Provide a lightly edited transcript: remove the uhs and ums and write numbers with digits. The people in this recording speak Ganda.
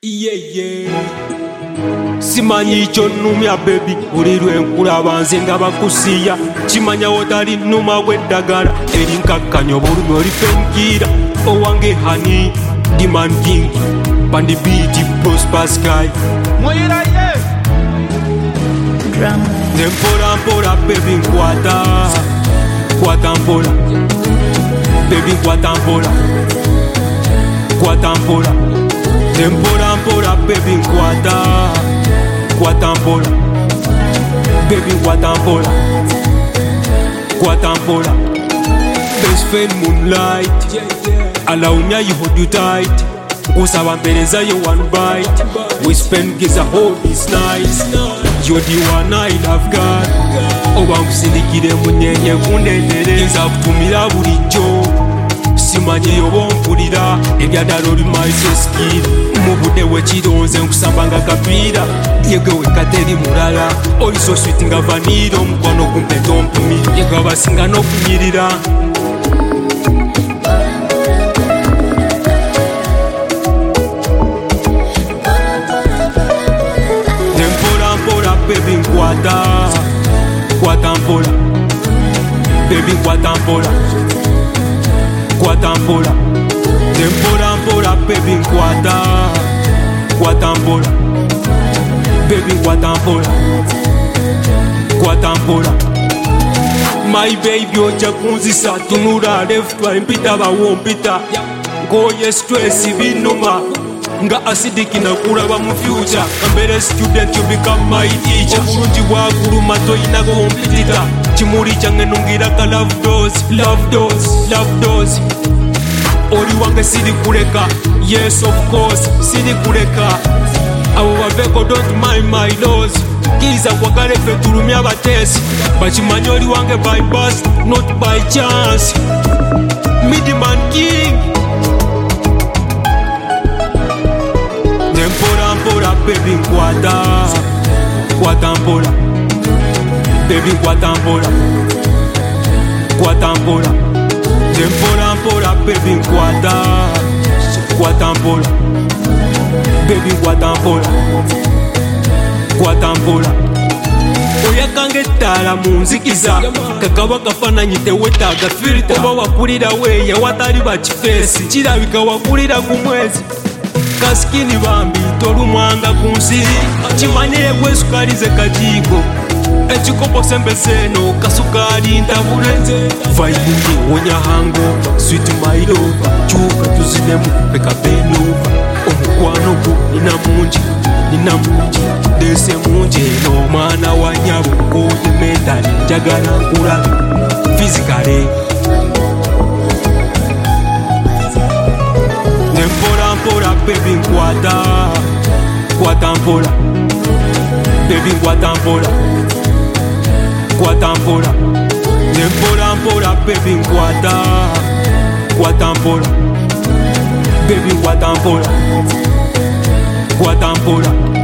Simanyi ky'onnumya baby buli lwe nkulaba nze nga bakusiya kimanya wotali nnuma bw'eddagala erinkakkanya obulumi olifenkiira owange hani Diman King Bandi Beat Prosper Sky nze mpola mpola baby nkwata kwata mpola baby nkwata mpola kwata mpola nze mpola mpola baby nkwata kwata mpola baby nkwata mpola kwata mpola best friend moonlight allow me you hold you tight kusaba mpereza yo one bite we spend giza whole this night you're the one I love God oba nkusindikire munyenye kundendere nza kutumira bulijjo simanyi yoba mpulira ebyadala oli maiseskill mu budde wekironze nkusamba nga kapiira yegewe kateri mulala oli so sweet nga vanira omukwano kumpe tompumi yege abasinga n'okunyirira baby nkwata kwata mpola baby nkwata mpola kwata mpola nze mpola mpola baby nkwata kwata mpola baby nkwata mpola kwata mpola my baby ojja kunzisa tunula left right mpita bawompita ngoye stress binuma nga acidic nakulaba mu future ambere student you become my teacher bulungi bwaguluma toyina kompitita kimuli kyange nungira ka love dose oli wange siri kuleka yes of course siri kuleka abo baveko don't mind my laws kiza kwagale fe tulumya abatesi bakimanyi oli wange by bus not by chance Diman King mpola mpola baby nkwata kwata mpola baby nkwata mpola kwata mpola nze mpola mpola baby nkwata kwata mpola baby nkwata mpola kwata mpola oyakanga ettaala mu nzikiza kakaba kafaananyi tewetaaga filita oba wakulira weeye watali bakifeesi kirabika wakulira ku mwezi kaskini bambi tolumwanga ku nsiri kimanyire gwesukalize kajiiko ekikopo sembeseno kasukali ntabule vaibungi wonya hango sweet my love kyuka tuzinemu peka benova omukwano gwo nina mungi ndese mungi eno omwana wa nyabo kode mentali njagala nkulabe fizikale mpola baby nkwata kwata mpola baby nkwata mpola kwata mpola nze mpola mpola baby nkwata kwata mpola baby nkwata mpola kwata mpola